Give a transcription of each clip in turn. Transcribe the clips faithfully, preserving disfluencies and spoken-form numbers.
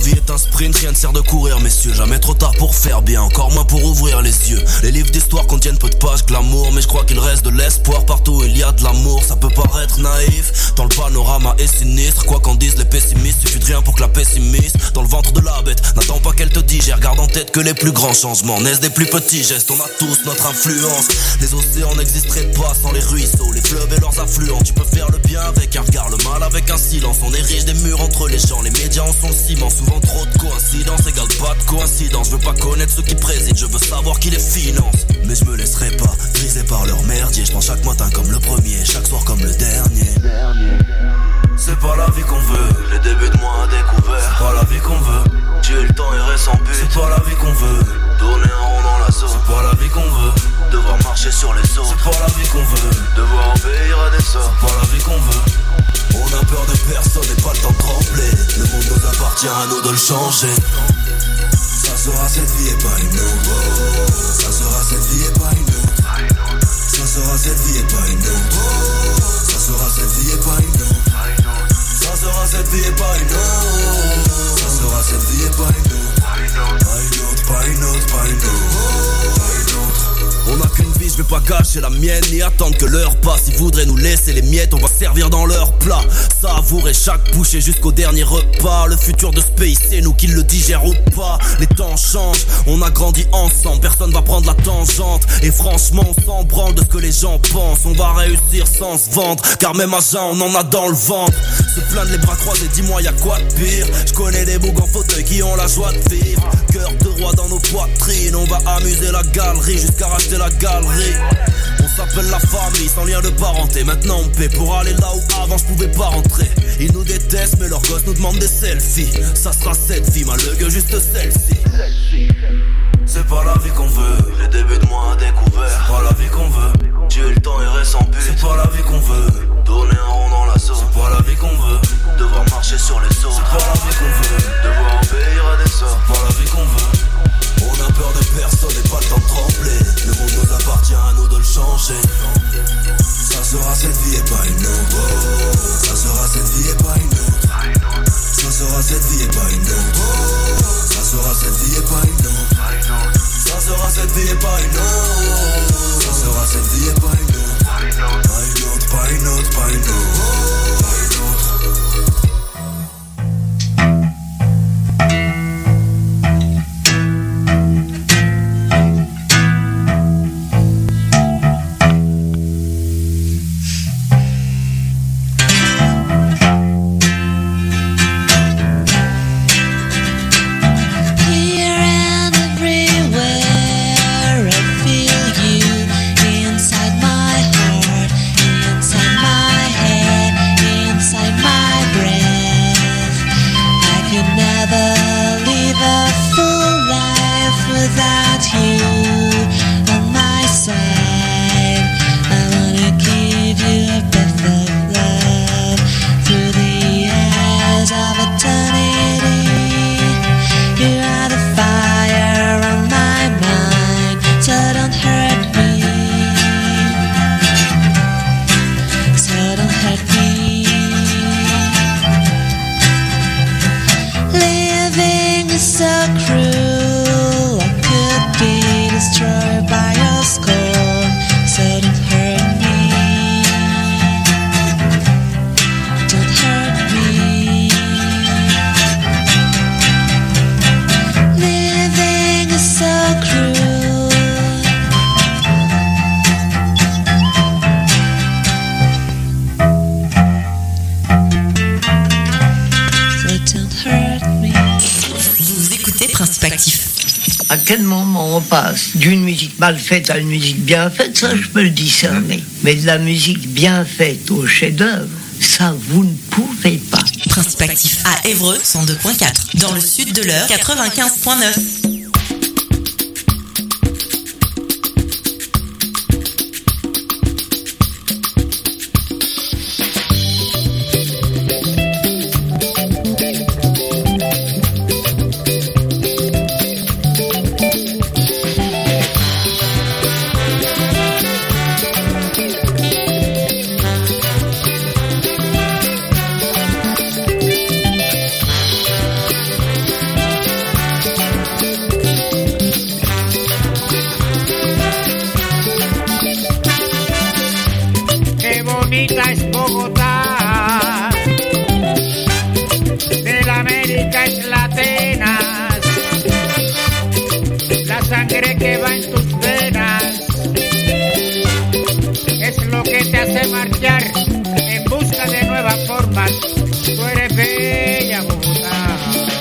vie est un sprint, rien ne sert de courir messieurs. Jamais trop tard pour faire bien, encore moins pour ouvrir les yeux. Les livres d'histoire contiennent peu de pages glamour, mais je crois qu'il reste de l'espoir partout où il y a de l'amour. Ça peut paraître naïf, tant le panorama est sinistre. Quoi qu'en disent les pessimistes, suffit de rien pour que la pessimiste dans le ventre de la bête n'attends pas qu'elle te digère. Garde en tête que les plus grands changements naissent des plus petits gestes. On a tous notre influence. Les océans n'existeraient pas sans les ruisseaux, les fleuves et leurs affluents. Tu peux faire le bien avec un regard, le mal avec un silence. On érige des murs entre les gens, les médias en sont le ciment. Souvent trop de coïncidences égale pas de coïncidence. Je veux pas connaître ceux qui président, je veux savoir qui les finance. Mais je me laisserai pas griser par leur merdier. Je prends chaque matin comme le premier, chaque soir comme le dernier. C'est pas la vie qu'on veut, les débuts de moi à découvert. C'est pas la vie qu'on veut, tuer le temps errer sans but. C'est pas la vie qu'on veut, tourner un rond dans la sauce. C'est pas la vie qu'on veut, devoir marcher sur les sauts. C'est pas la vie qu'on veut, devoir obéir à des sorts. C'est pas la vie qu'on veut. On a peur de personne et pas le temps de trembler. Le monde nous appartient, à nous de le changer. Ça sera cette vie et pas une autre. Ça sera cette vie et pas une autre. Ça sera cette vie et pas une autre. Ça sera cette vie et pas une autre. Ça sera cette vie et pas une autre. Ça sera cette vie et pas une autre. Pas une autre, pas une autre, pas une autre. Pas une autre. On n'a qu'une vie, je vais pas gâcher la mienne ni attendre que l'heure passe. Ils voudraient nous laisser les miettes, on va servir dans leur plat. Savourer chaque bouchée jusqu'au dernier repas. Le futur de ce pays, c'est nous qui le digèrent ou pas. Les temps changent, on a grandi ensemble. Personne va prendre la tangente. Et franchement, on s'en branle de ce que les gens pensent. On va réussir sans se vendre, car même à jeun, on en a dans le ventre. Se plaindre les bras croisés, dis-moi y'a quoi de pire. Je connais des bougs en fauteuil qui ont la joie de vivre. Cœur de roi dans nos poitrines. On va amuser la galerie jusqu'à racheter la galerie. On s'appelle la famille sans lien de parenté. Maintenant on paie pour aller là où avant je pouvais pas rentrer. Ils nous détestent mais leurs gosses nous demandent des selfies. Ça sera cette vie, malheureux juste celle-ci. C'est pas la vie qu'on veut, les débuts de moi à découvert. C'est pas la vie qu'on veut, tuer le temps errer sans but. C'est pas la vie qu'on veut, tourner un rond dans la sauce. C'est pas la vie qu'on veut, devoir marcher sur les sauts. C'est pas la vie qu'on veut, devoir obéir à des sorts. C'est pas la vie qu'on veut. On a peur de personne et pas le temps de trembler. Le monde nous appartient, à nous de le changer. Ça sera cette vie et pas une autre. Ça sera cette vie et pas une autre. Ça sera cette vie et pas une autre. Ça sera cette vie et pas une autre. Ça sera cette vie et pas une autre. Ça sera cette vie et pas une autre. Pas une autre, pas une autre, pas une autre. À quel moment on passe d'une musique mal faite à une musique bien faite, ça je peux le discerner. Mais de la musique bien faite au chef-d'œuvre, ça vous ne pouvez pas. Principe actif à Évreux, cent deux point quatre. Dans le sud de l'Eure, quatre-vingt-quinze point neuf. bonita es Bogotá, de la América es la Atenas, la sangre que va en tus venas es lo que te hace marchar en busca de nuevas formas. Tú eres bella Bogotá.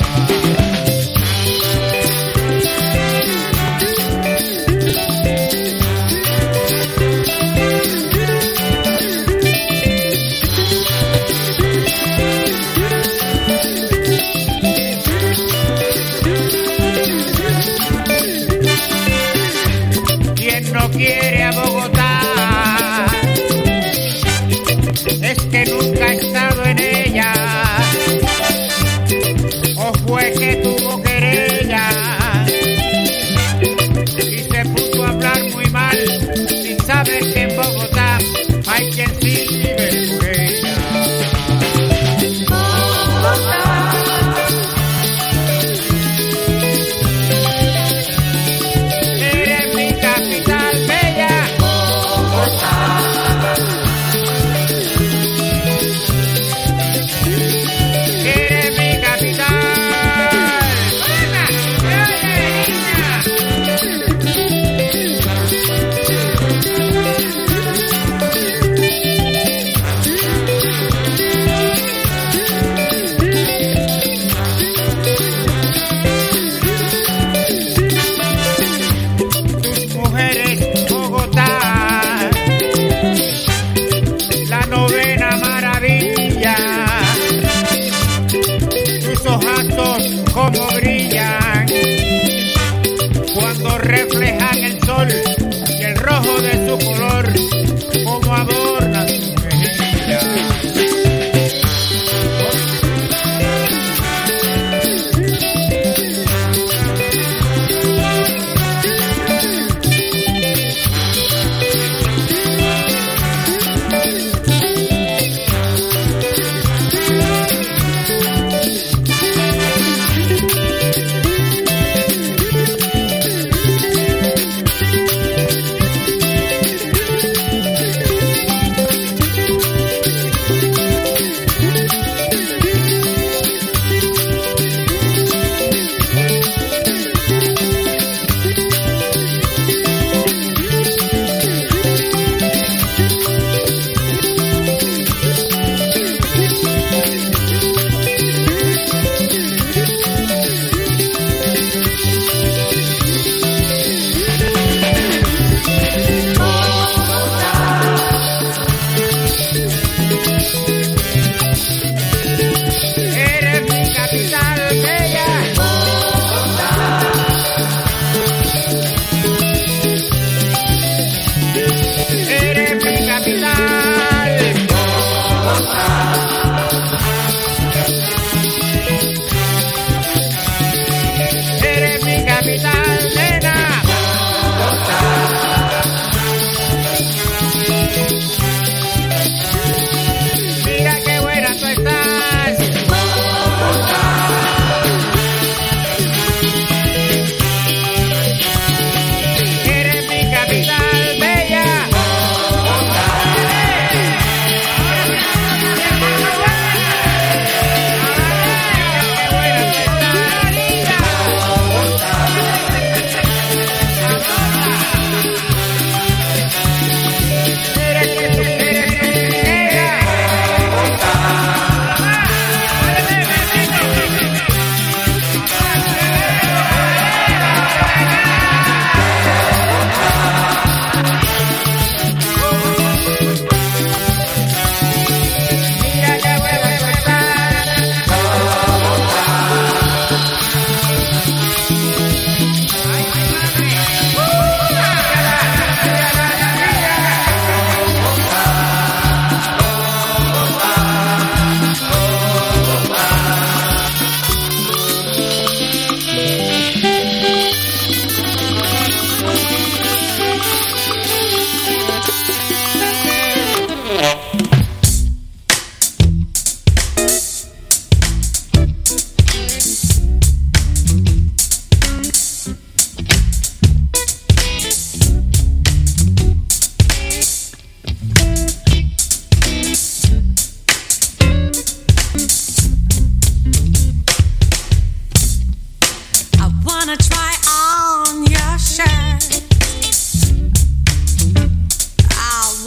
Quien no quiere a Bogotá es que nunca ha estado en ella, o fue que tuvo querella y se puso a hablar muy mal sin saber que en Bogotá hay quien sí vive por ella. Bogotá, eres mi capital bella. Bogotá,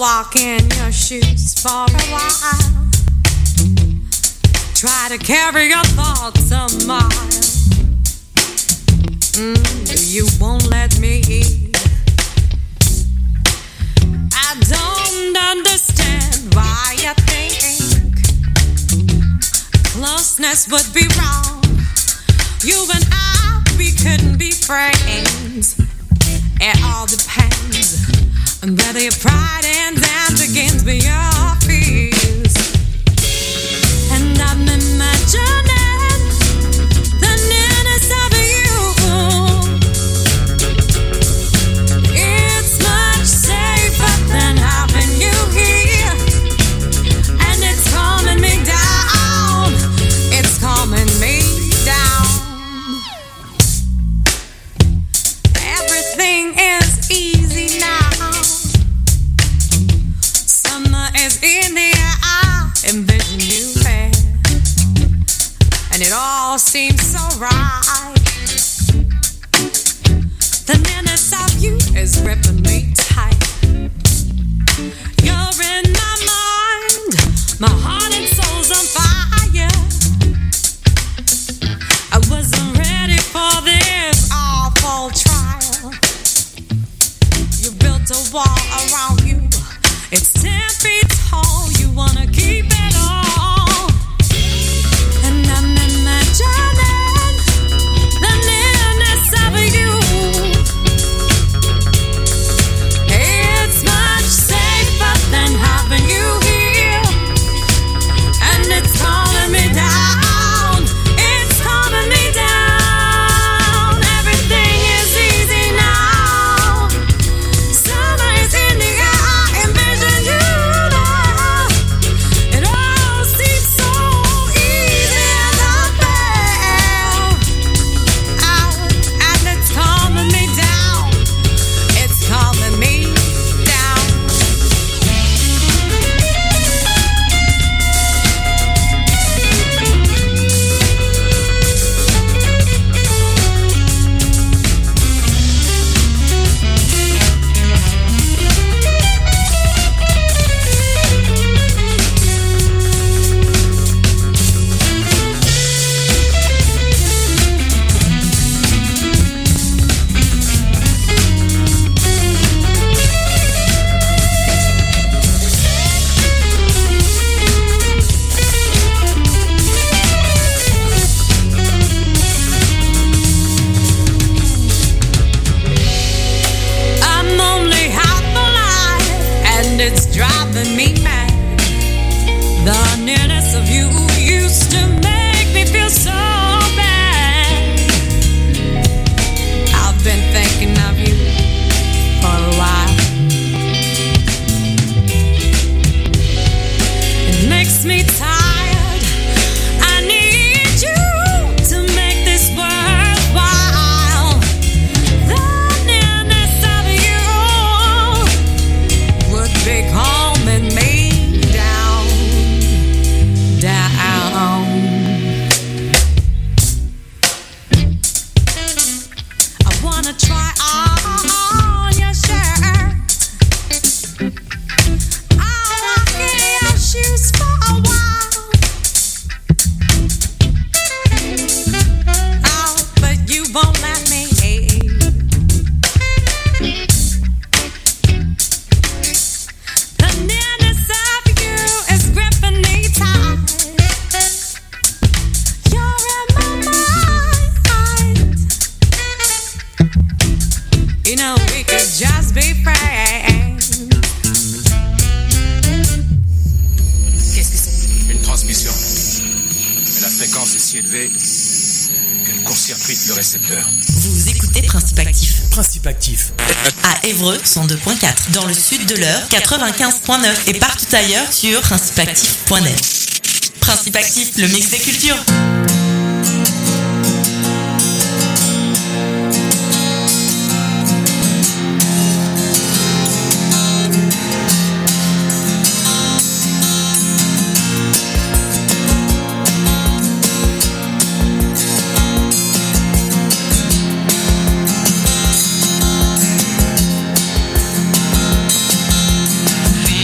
walk in your shoes for a while. Try to carry your thoughts a mile. Mm, you won't let me eat. I don't understand why you think closeness would be wrong. You and I, we couldn't be friends. It all depends on whether your pride ends and begins with your fears. And I'm imagining the nearness of you. It's much safer than having you here. And it's calming me down. It's calming me down. Everything is easy now. Summer is in the air. I envision you there, and it all seems so right. The nearness of you is gripping me tight. You're in my mind. My heart and soul's on fire. I wasn't ready for this awful trial. You built a wall around you. It's ten feet tall. You wanna keep it all. And I'm imagining the nearness of you. It's much safer than having you here. And it's calming me down. It's calming me down. Everything is easy now. Summer is in the air. I envision you there. It all seems so easy and unfair. Out, and it's calming me down. It's calming me down. I'm only half alive, and it's driving me mad. The nearness of you used to make me feel so bad. I've been thinking of you for a while. It makes me tired. I need you to make this worthwhile. The nearness of you would be calming me down, down. I wanna try on your shirt. I'll walk in your shoes for a while. Oh, but you won't let me. The nearness of you is gripping me tight. You're in my mind. You know we could just be friends. Qu'est-ce que c'est? Une transmission. Mais la fréquence est si élevée qu'elle court-circuite le récepteur. Vous écoutez Principe Actif. Principe Actif. À Évreux, cent deux point quatre. Dans le sud de l'Eure, quatre-vingt-quinze point neuf. Et partout ailleurs sur principe actif point net. Principe Actif, le mix des cultures. The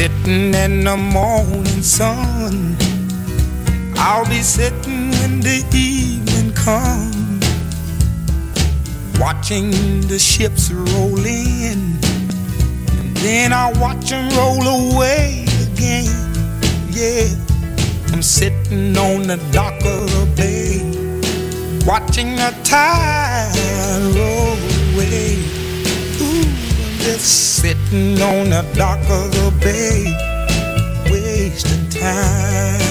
sitting in the morning sun. I'll be sitting when the evening comes, watching the ships roll in, and then I'll watch them roll away again. Yeah, I'm sitting on the dock of the bay, watching the tide roll away. Ooh, I'm just sitting on the dock of the bay, wasting time.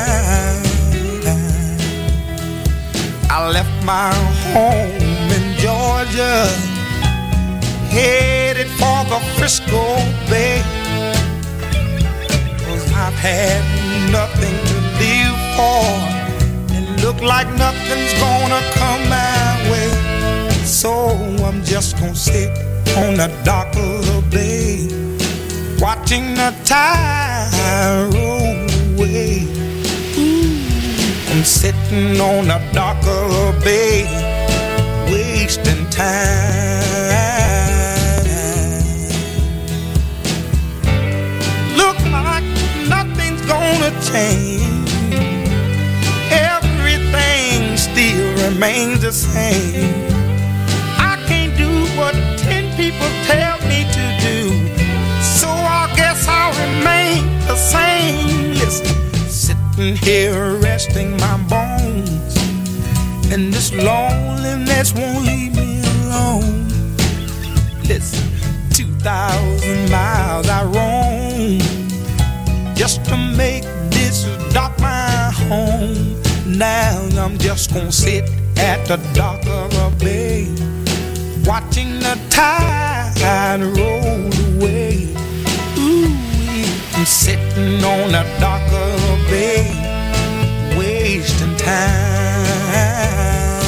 I left my home in Georgia, headed for the Frisco Bay, 'cause I've had nothing to live for, and look like nothing's gonna come my way. So I'm just gonna sit on the dock of the bay, watching the tide roll away. Ooh, I'm sitting on the dock of the bay, wasting time. Look like nothing's gonna change, everything still remains the same. I can't do what ten people tell me to do, so I guess I'll remain the same. Listen, sitting here resting my bones, and this loneliness won't leave me alone. Listen, two thousand miles I roam just to make this dock my home. Now I'm just gonna sit at the dock of a bay, watching the tide roll away. Ooh, I'm sitting on the dock of a bay, wasting time.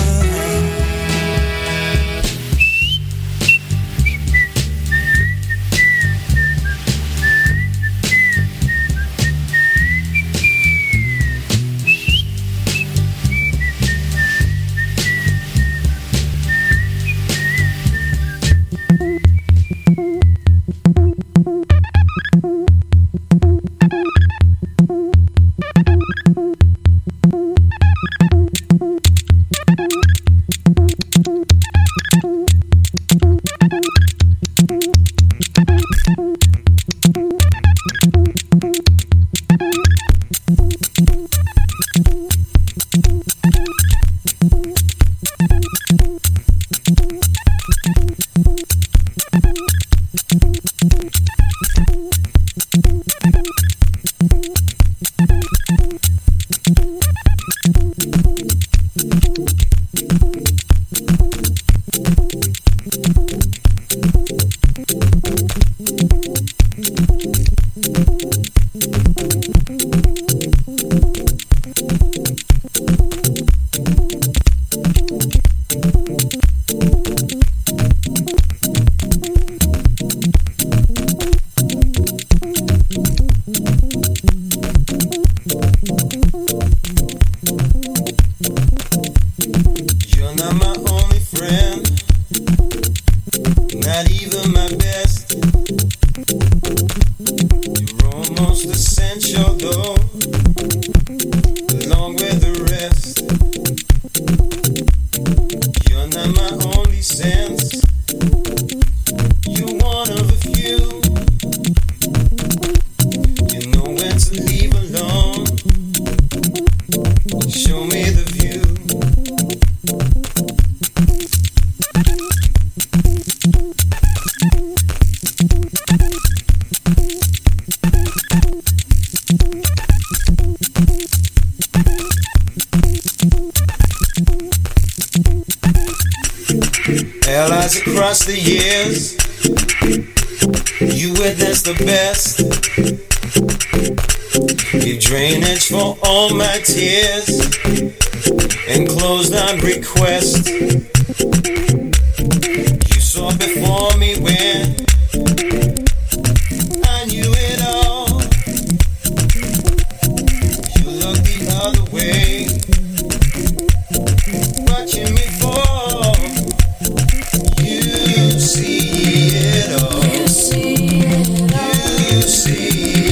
Across the years, you witnessed the best. You drainage for all my tears and closed on request. You saw before me when I knew it all. You looked the other way, watching me fall. You see it all. You see it all. You see